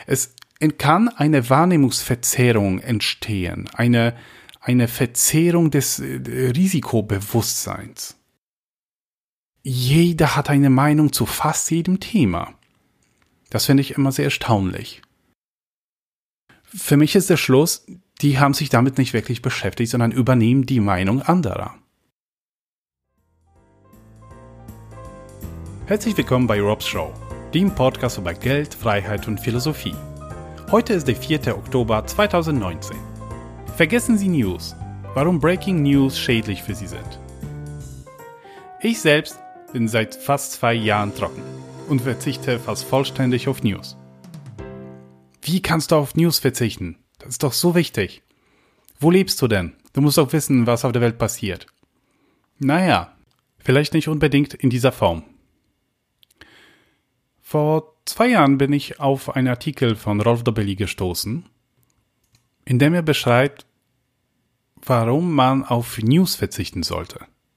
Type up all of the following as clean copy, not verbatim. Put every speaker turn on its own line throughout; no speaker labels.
Es kann eine Wahrnehmungsverzerrung entstehen, eine Verzehrung des Risikobewusstseins. Jeder hat eine Meinung zu fast jedem Thema. Das finde ich immer sehr erstaunlich. Für mich ist der Schluss, die haben sich damit nicht wirklich beschäftigt, sondern übernehmen die Meinung anderer. Herzlich willkommen bei Rob's Show, dem Podcast über Geld, Freiheit und Philosophie. Heute ist der 4. Oktober 2019. Vergessen Sie News, warum Breaking News schädlich für Sie sind. Ich selbst bin seit fast 2 Jahren trocken und verzichte fast vollständig auf News. Wie kannst du auf News verzichten? Das ist doch so wichtig. Wo lebst du denn? Du musst doch wissen, was auf der Welt passiert. Naja, vielleicht nicht unbedingt in dieser Form. Vor 2 Jahren bin ich auf einen Artikel von Rolf Dobelli gestoßen, in dem er beschreibt, warum man auf News verzichten sollte.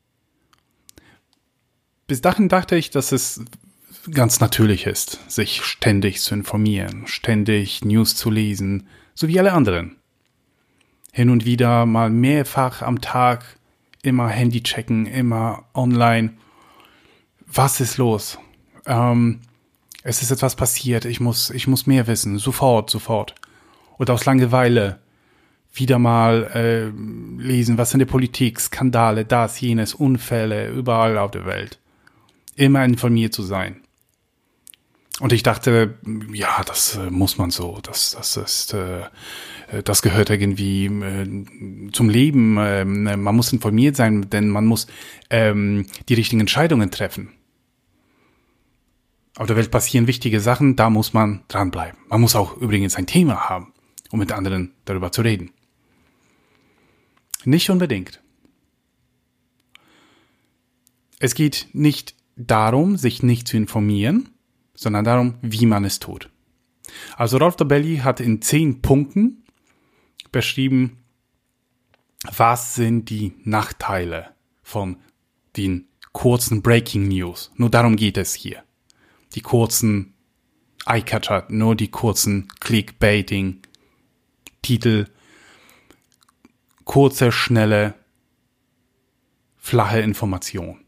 Bis dahin dachte ich, dass es ganz natürlich ist, sich ständig zu informieren, ständig News zu lesen, so wie alle anderen. Hin und wieder mal mehrfach am Tag, immer Handy checken, immer online. Was ist los? Es ist etwas passiert, ich muss mehr wissen, sofort. Oder aus Langeweile wieder mal lesen, was in der Politik, Skandale, das, jenes, Unfälle, überall auf der Welt. Immer informiert zu sein. Und ich dachte, ja, das muss man so, das gehört irgendwie zum Leben. Man muss informiert sein, denn man muss die richtigen Entscheidungen treffen. Auf der Welt passieren wichtige Sachen, da muss man dranbleiben. Man muss auch übrigens ein Thema haben, um mit anderen darüber zu reden. Nicht unbedingt. Es geht nicht darum, sich nicht zu informieren, sondern darum, wie man es tut. Also Rolf Dobelli hat in 10 Punkten beschrieben, was sind die Nachteile von den kurzen Breaking News. Nur darum geht es hier. Die kurzen Eyecatcher, nur die kurzen Clickbaiting-Titel, kurze, schnelle, flache Information.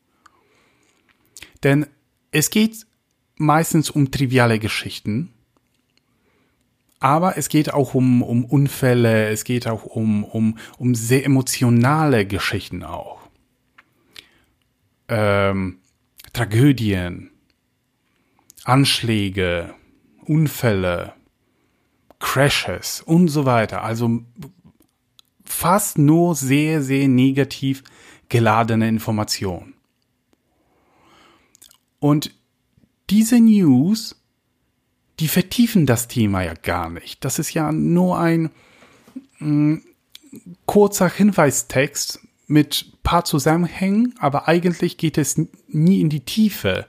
Denn es geht meistens um triviale Geschichten, aber es geht auch um Unfälle, es geht auch um sehr emotionale Geschichten auch. Tragödien, Anschläge, Unfälle, Crashes und so weiter. Also fast nur sehr, sehr negativ geladene Informationen. Und diese News, die vertiefen das Thema ja gar nicht. Das ist ja nur ein kurzer Hinweistext mit paar Zusammenhängen, aber eigentlich geht es nie in die Tiefe.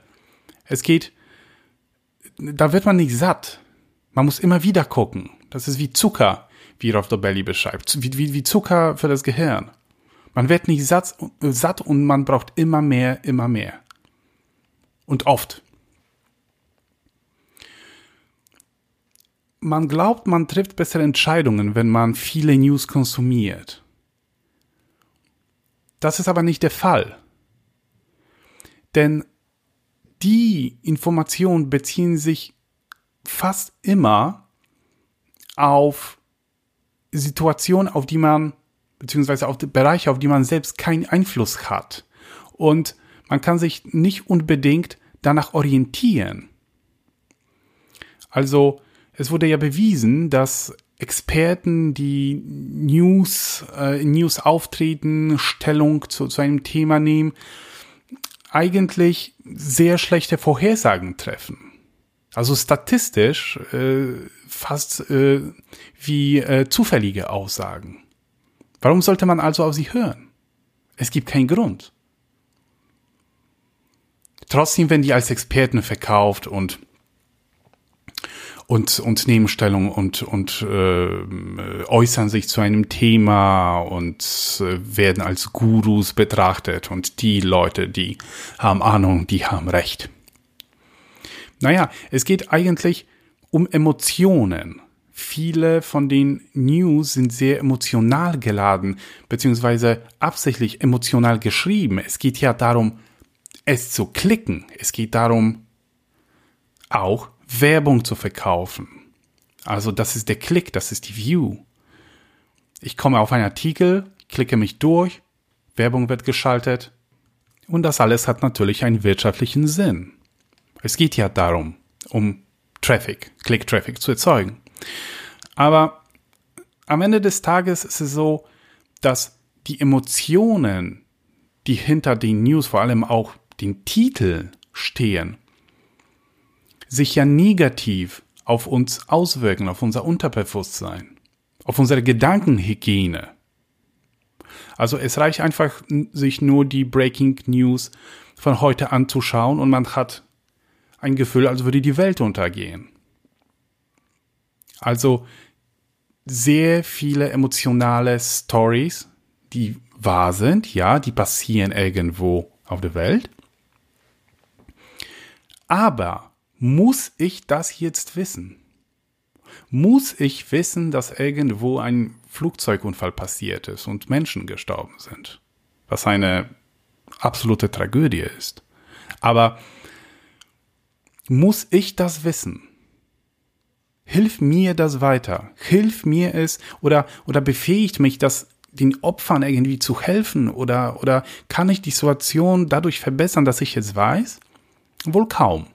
Da wird man nicht satt. Man muss immer wieder gucken. Das ist wie Zucker, wie Rolf Dobelli beschreibt. Wie Zucker für das Gehirn. Man wird nicht satt und man braucht immer mehr. Und oft. Man glaubt, man trifft bessere Entscheidungen, wenn man viele News konsumiert. Das ist aber nicht der Fall. Denn die Informationen beziehen sich fast immer auf Situationen, auf die man, beziehungsweise auf die Bereiche, auf die man selbst keinen Einfluss hat. Und man kann sich nicht unbedingt danach orientieren. Also, es wurde ja bewiesen, dass Experten, die News auftreten, Stellung zu einem Thema nehmen, eigentlich sehr schlechte Vorhersagen treffen. Also statistisch fast wie zufällige Aussagen. Warum sollte man also auf sie hören? Es gibt keinen Grund. Trotzdem werden die als Experten verkauft und nehmen Stellung und äußern sich zu einem Thema und werden als Gurus betrachtet und die Leute, die haben Ahnung, die haben Recht. Naja, es geht eigentlich um Emotionen. Viele von den News sind sehr emotional geladen, beziehungsweise absichtlich emotional geschrieben. Es geht ja darum, es zu klicken. Es geht darum, auch Werbung zu verkaufen. Also das ist der Klick, das ist die View. Ich komme auf einen Artikel, klicke mich durch, Werbung wird geschaltet und das alles hat natürlich einen wirtschaftlichen Sinn. Es geht ja darum, um Click-Traffic zu erzeugen. Aber am Ende des Tages ist es so, dass die Emotionen, die hinter den News, vor allem auch den Titel stehen, sich ja negativ auf uns auswirken, auf unser Unterbewusstsein, auf unsere Gedankenhygiene. Also es reicht einfach, sich nur die Breaking News von heute anzuschauen und man hat ein Gefühl, als würde die Welt untergehen. Also sehr viele emotionale Stories, die wahr sind, ja, die passieren irgendwo auf der Welt. Aber muss ich das jetzt wissen? Muss ich wissen, dass irgendwo ein Flugzeugunfall passiert ist und Menschen gestorben sind? Was eine absolute Tragödie ist. Aber muss ich das wissen? Hilft mir das weiter? Hilft mir es oder befähigt mich das, den Opfern irgendwie zu helfen? Oder kann ich die Situation dadurch verbessern, dass ich es weiß? Wohl kaum.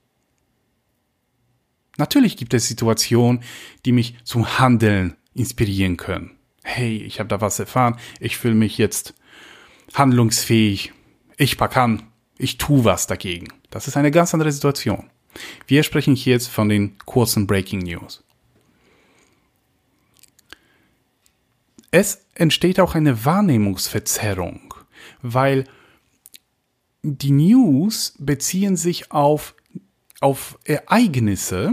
Natürlich gibt es Situationen, die mich zum Handeln inspirieren können. Hey, ich habe da was erfahren, ich fühle mich jetzt handlungsfähig, ich pack an, ich tue was dagegen. Das ist eine ganz andere Situation. Wir sprechen hier jetzt von den kurzen Breaking News. Es entsteht auch eine Wahrnehmungsverzerrung, weil die News beziehen sich auf Ereignisse,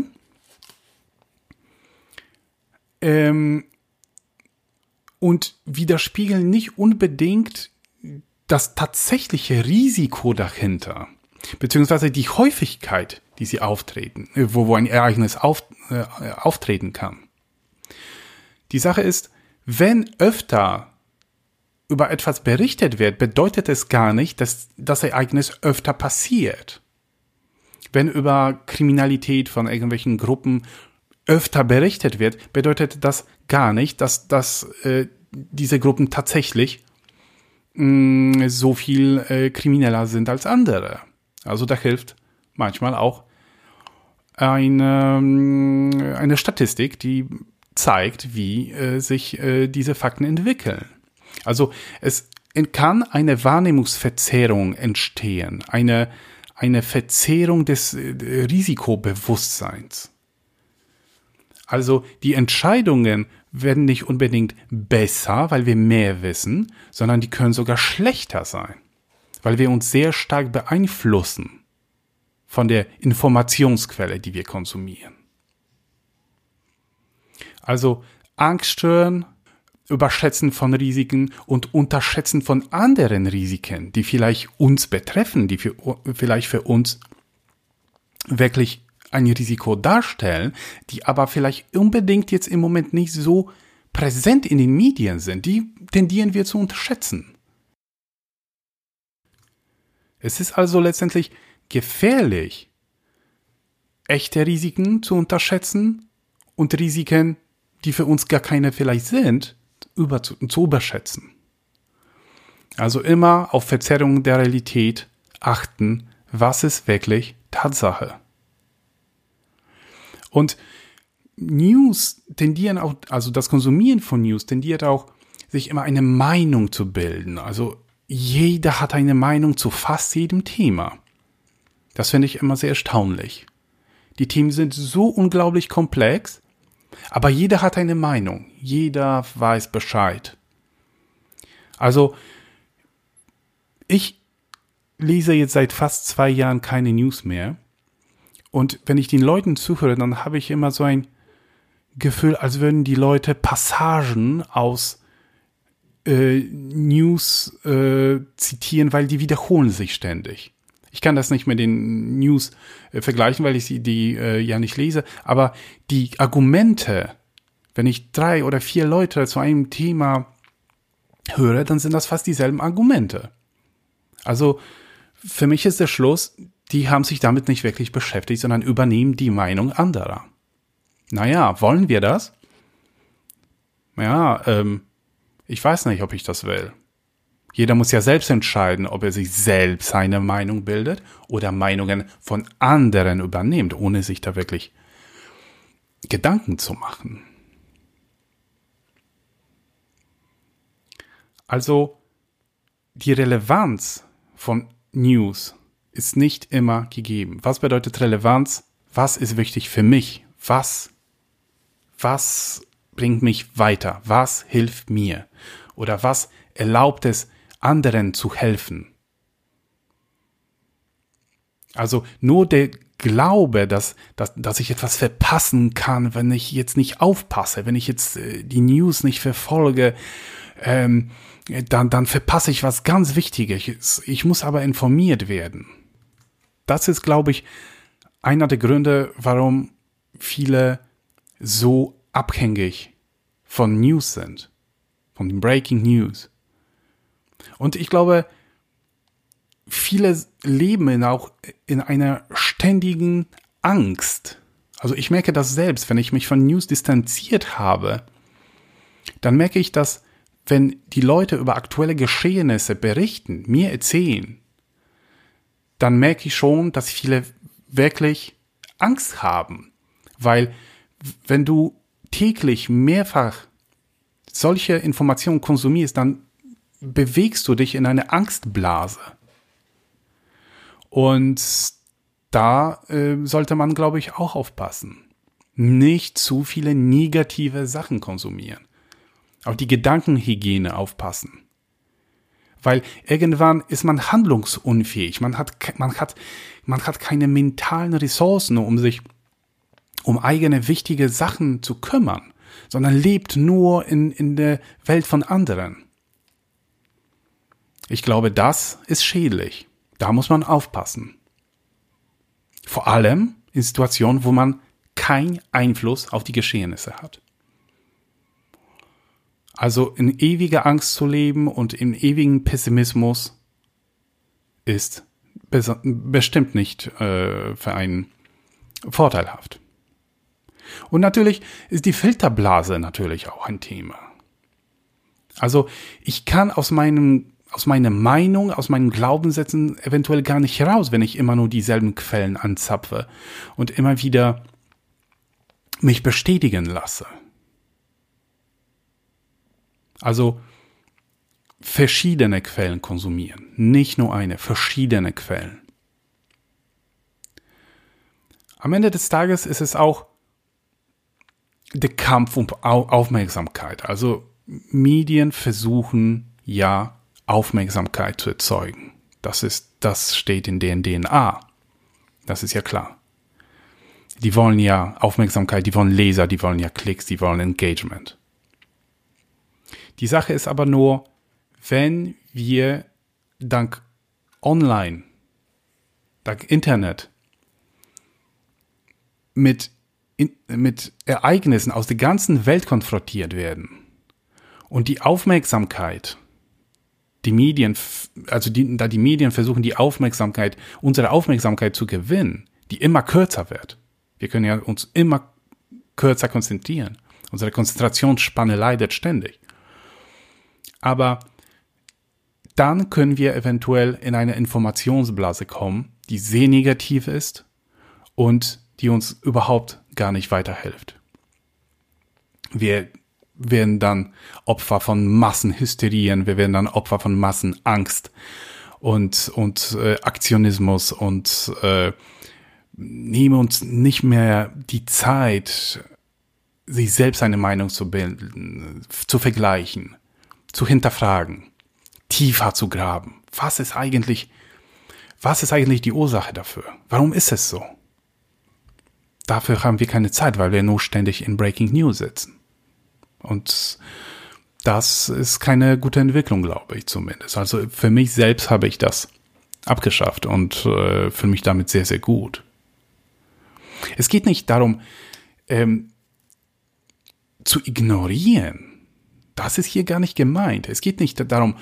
und widerspiegeln nicht unbedingt das tatsächliche Risiko dahinter, beziehungsweise die Häufigkeit, die sie auftreten, wo ein Ereignis auftreten kann. Die Sache ist, wenn öfter über etwas berichtet wird, bedeutet es gar nicht, dass das Ereignis öfter passiert. Wenn über Kriminalität von irgendwelchen Gruppen öfter berichtet wird, bedeutet das gar nicht, dass diese Gruppen tatsächlich so viel krimineller sind als andere. Also da hilft manchmal auch eine Statistik, die zeigt, wie sich diese Fakten entwickeln. Also es kann eine Wahrnehmungsverzerrung entstehen, eine Verzerrung des Risikobewusstseins. Also die Entscheidungen werden nicht unbedingt besser, weil wir mehr wissen, sondern die können sogar schlechter sein, weil wir uns sehr stark beeinflussen von der Informationsquelle, die wir konsumieren. Also Angst schüren, Überschätzen von Risiken und Unterschätzen von anderen Risiken, die vielleicht uns betreffen, die vielleicht für uns wirklich ein Risiko darstellen, die aber vielleicht unbedingt jetzt im Moment nicht so präsent in den Medien sind, die tendieren wir zu unterschätzen. Es ist also letztendlich gefährlich, echte Risiken zu unterschätzen und Risiken, die für uns gar keine vielleicht sind, zu überschätzen. Also immer auf Verzerrungen der Realität achten, was ist wirklich Tatsache. Und News tendieren auch, also das Konsumieren von News tendiert auch, sich immer eine Meinung zu bilden. Also jeder hat eine Meinung zu fast jedem Thema. Das finde ich immer sehr erstaunlich. Die Themen sind so unglaublich komplex, aber jeder hat eine Meinung. Jeder weiß Bescheid. Also ich lese jetzt seit fast 2 Jahren keine News mehr. Und wenn ich den Leuten zuhöre, dann habe ich immer so ein Gefühl, als würden die Leute Passagen aus News zitieren, weil die wiederholen sich ständig. Ich kann das nicht mit den News vergleichen, weil ich die ja nicht lese. Aber die Argumente, wenn ich 3 oder 4 Leute zu einem Thema höre, dann sind das fast dieselben Argumente. Also für mich ist der Schluss, die haben sich damit nicht wirklich beschäftigt, sondern übernehmen die Meinung anderer. Naja, wollen wir das? Ja, ich weiß nicht, ob ich das will. Jeder muss ja selbst entscheiden, ob er sich selbst seine Meinung bildet oder Meinungen von anderen übernimmt, ohne sich da wirklich Gedanken zu machen. Also die Relevanz von News ist nicht immer gegeben. Was bedeutet Relevanz? Was ist wichtig für mich? Was bringt mich weiter? Was hilft mir? Oder was erlaubt es, anderen zu helfen? Also nur der Glaube, dass ich etwas verpassen kann, wenn ich jetzt nicht aufpasse, wenn ich jetzt die News nicht verfolge, dann verpasse ich was ganz Wichtiges. Ich muss aber informiert werden. Das ist, glaube ich, einer der Gründe, warum viele so abhängig von News sind, von den Breaking News. Und ich glaube, viele leben auch in einer ständigen Angst. Also ich merke das selbst, wenn ich mich von News distanziert habe, dann merke ich, dass wenn die Leute über aktuelle Geschehnisse berichten, mir erzählen, dann merke ich schon, dass viele wirklich Angst haben. Weil wenn du täglich mehrfach solche Informationen konsumierst, dann bewegst du dich in eine Angstblase. Und da sollte man, glaube ich, auch aufpassen. Nicht zu viele negative Sachen konsumieren. Auf die Gedankenhygiene aufpassen. Weil irgendwann ist man handlungsunfähig. Man hat keine mentalen Ressourcen, um eigene wichtige Sachen zu kümmern, sondern lebt nur in der Welt von anderen. Ich glaube, das ist schädlich. Da muss man aufpassen. Vor allem in Situationen, wo man keinen Einfluss auf die Geschehnisse hat. Also in ewiger Angst zu leben und in ewigem Pessimismus ist bestimmt nicht für einen vorteilhaft. Und natürlich ist die Filterblase natürlich auch ein Thema. Also ich kann aus meiner Meinung, aus meinen Glaubenssätzen eventuell gar nicht heraus, wenn ich immer nur dieselben Quellen anzapfe und immer wieder mich bestätigen lasse. Also verschiedene Quellen konsumieren, nicht nur eine, verschiedene Quellen. Am Ende des Tages ist es auch der Kampf um Aufmerksamkeit. Also Medien versuchen ja Aufmerksamkeit zu erzeugen. Das steht in deren DNA. Das ist ja klar. Die wollen ja Aufmerksamkeit, die wollen Leser, die wollen ja Klicks, die wollen Engagement. Die Sache ist aber nur, wenn wir dank Online, dank Internet mit Ereignissen aus der ganzen Welt konfrontiert werden und die Aufmerksamkeit, die Medien versuchen, unsere Aufmerksamkeit zu gewinnen, die immer kürzer wird. Wir können ja uns immer kürzer konzentrieren. Unsere Konzentrationsspanne leidet ständig. Aber dann können wir eventuell in eine Informationsblase kommen, die sehr negativ ist und die uns überhaupt gar nicht weiterhilft. Wir werden dann Opfer von Massenhysterien, wir werden dann Opfer von Massenangst und Aktionismus und nehmen uns nicht mehr die Zeit, sich selbst eine Meinung zu bilden, zu vergleichen, zu hinterfragen, tiefer zu graben. Was ist eigentlich die Ursache dafür? Warum ist es so? Dafür haben wir keine Zeit, weil wir nur ständig in Breaking News sitzen. Und das ist keine gute Entwicklung, glaube ich zumindest. Also für mich selbst habe ich das abgeschafft und fühle mich damit sehr, sehr gut. Es geht nicht darum, zu ignorieren. Das ist hier gar nicht gemeint. Es geht nicht darum,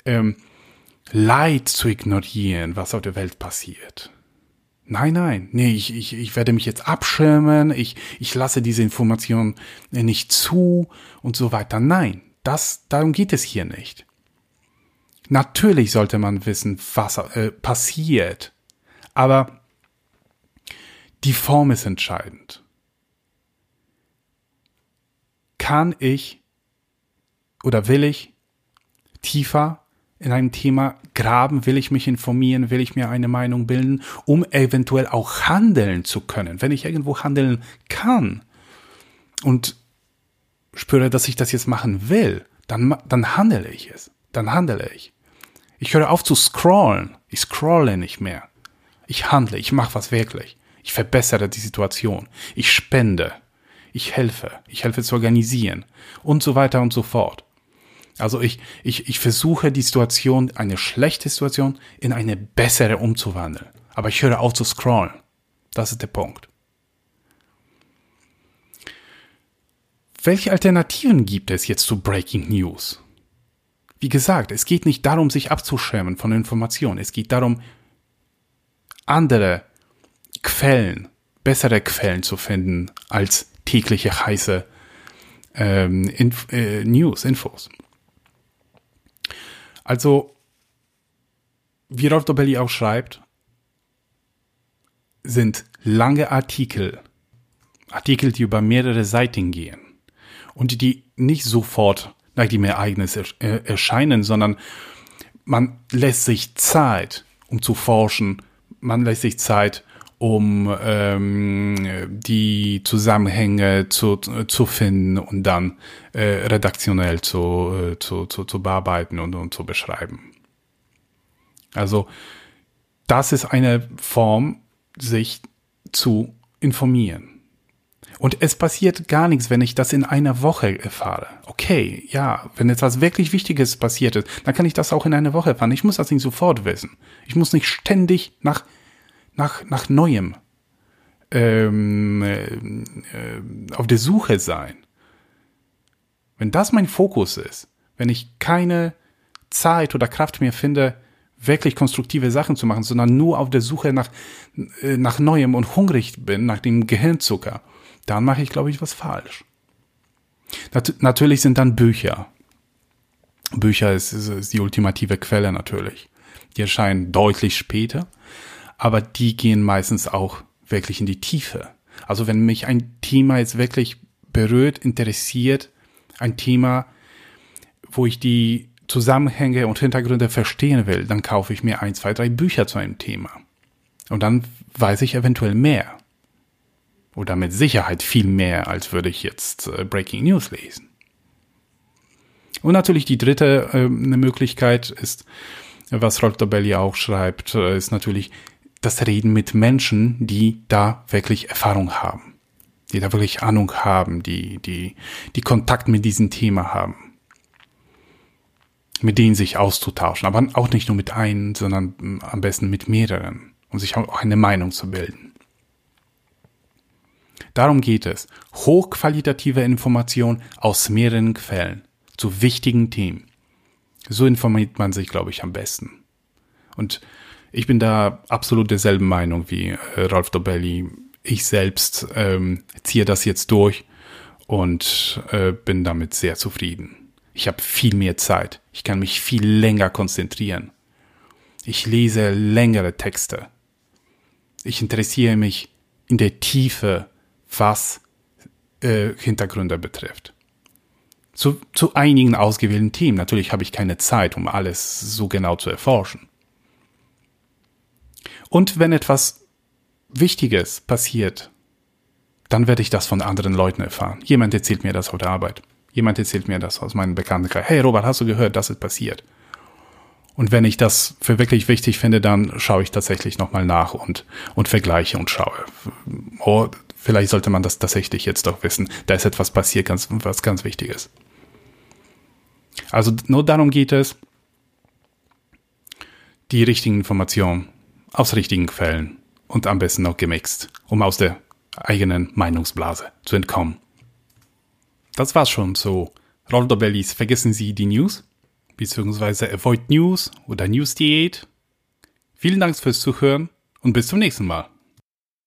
Leid zu ignorieren, was auf der Welt passiert. Nein, ich werde mich jetzt abschirmen, ich lasse diese Information nicht zu und so weiter. Nein, darum geht es hier nicht. Natürlich sollte man wissen, was passiert, aber die Form ist entscheidend. Kann ich oder will ich tiefer in einem Thema graben, will ich mich informieren, will ich mir eine Meinung bilden, um eventuell auch handeln zu können. Wenn ich irgendwo handeln kann und spüre, dass ich das jetzt machen will, dann handle ich es. Dann handle ich. Ich höre auf zu scrollen. Ich scrolle nicht mehr. Ich handle, ich mache was wirklich. Ich verbessere die Situation. Ich spende. Ich helfe zu organisieren und so weiter und so fort. Also ich versuche die Situation, eine schlechte Situation, in eine bessere umzuwandeln. Aber ich höre auf zu scrollen. Das ist der Punkt. Welche Alternativen gibt es jetzt zu Breaking News? Wie gesagt, es geht nicht darum, sich abzuschirmen von Informationen. Es geht darum, andere Quellen, bessere Quellen zu finden als tägliche heiße Infos. Also, wie Rolf Dobelli auch schreibt, sind lange Artikel, die über mehrere Seiten gehen und die nicht sofort nach dem Ereignis erscheinen, sondern man lässt sich Zeit, um zu forschen, man lässt sich Zeit, um die Zusammenhänge zu finden und dann redaktionell zu bearbeiten und zu beschreiben. Also das ist eine Form, sich zu informieren. Und es passiert gar nichts, wenn ich das in einer Woche erfahre. Okay, ja, wenn etwas wirklich Wichtiges passiert ist, dann kann ich das auch in einer Woche erfahren. Ich muss das nicht sofort wissen. Ich muss nicht ständig nach Neuem auf der Suche sein. Wenn das mein Fokus ist, wenn ich keine Zeit oder Kraft mehr finde, wirklich konstruktive Sachen zu machen, sondern nur auf der Suche nach Neuem und hungrig bin, nach dem Gehirnzucker, dann mache ich, glaube ich, was falsch. Natürlich sind dann Bücher. Bücher ist die ultimative Quelle natürlich. Die erscheinen deutlich später, aber die gehen meistens auch wirklich in die Tiefe. Also wenn mich ein Thema jetzt wirklich berührt, interessiert, ein Thema, wo ich die Zusammenhänge und Hintergründe verstehen will, dann kaufe ich mir 1, 2, 3 Bücher zu einem Thema. Und dann weiß ich eventuell mehr. Oder mit Sicherheit viel mehr, als würde ich jetzt Breaking News lesen. Und natürlich die dritte Möglichkeit ist, was Rolf Dobelli auch schreibt, ist natürlich das Reden mit Menschen, die da wirklich Erfahrung haben. Die da wirklich Ahnung haben, die Kontakt mit diesem Thema haben. Mit denen sich auszutauschen. Aber auch nicht nur mit einem, sondern am besten mit mehreren. Um sich auch eine Meinung zu bilden. Darum geht es. Hochqualitative Information aus mehreren Quellen zu wichtigen Themen. So informiert man sich, glaube ich, am besten. Und ich bin da absolut derselben Meinung wie Rolf Dobelli. Ich selbst ziehe das jetzt durch und bin damit sehr zufrieden. Ich habe viel mehr Zeit. Ich kann mich viel länger konzentrieren. Ich lese längere Texte. Ich interessiere mich in der Tiefe, was Hintergründe betrifft. Zu einigen ausgewählten Themen. Natürlich habe ich keine Zeit, um alles so genau zu erforschen. Und wenn etwas Wichtiges passiert, dann werde ich das von anderen Leuten erfahren. Jemand erzählt mir das auf der Arbeit. Jemand erzählt mir das aus meinem Bekanntenkreis. Hey Robert, hast du gehört, das ist passiert? Und wenn ich das für wirklich wichtig finde, dann schaue ich tatsächlich nochmal nach und vergleiche und schaue. Oh, vielleicht sollte man das tatsächlich jetzt doch wissen. Da ist etwas passiert, was ganz Wichtiges. Also nur darum geht es, die richtigen Informationen aus richtigen Quellen und am besten noch gemixt, um aus der eigenen Meinungsblase zu entkommen. Das war's schon so. Rolldorbellies, vergessen Sie die News, beziehungsweise Avoid News oder News Diät. Vielen Dank fürs Zuhören und bis zum nächsten Mal.